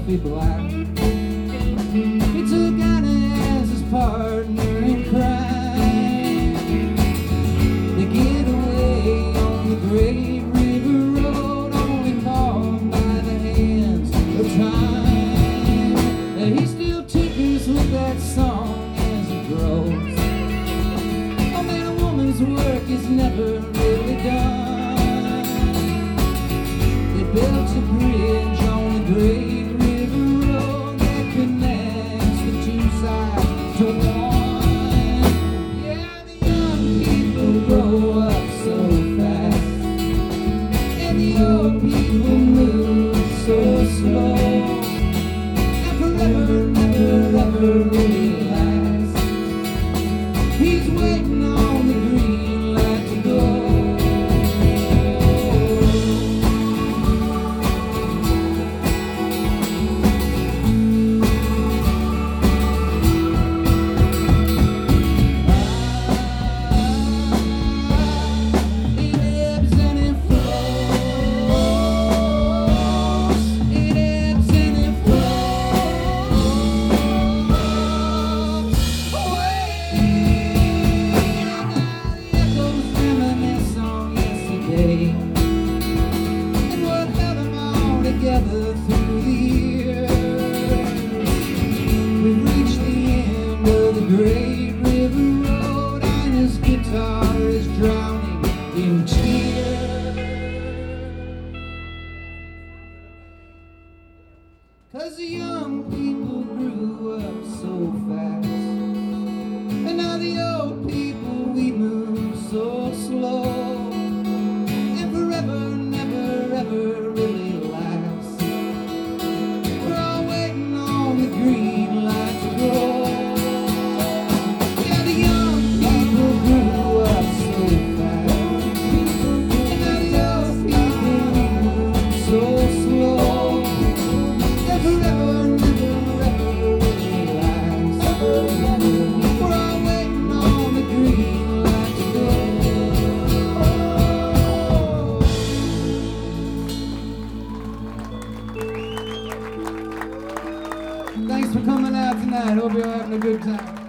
coffee black. He took Anna as his partner in crime. They get away on the Great River Road, only caught by the hands of time. And he still tinkers with that song as it grows. Oh man, a woman's work is never really done. They built a bridge on the Great River Road that connects the two sides to one. Yeah, the young people grow up so fast, and the old people move so slow, and forever never ever really lasts. He's waiting on the green light to go. And what held them all together through the years. We've reached the end of the Great River Road, and his guitar is drowning in tears. 'Cause the young people grew up so fast, and now the old people, we move so slow. Thanks for coming out tonight. Hope you're having a good time.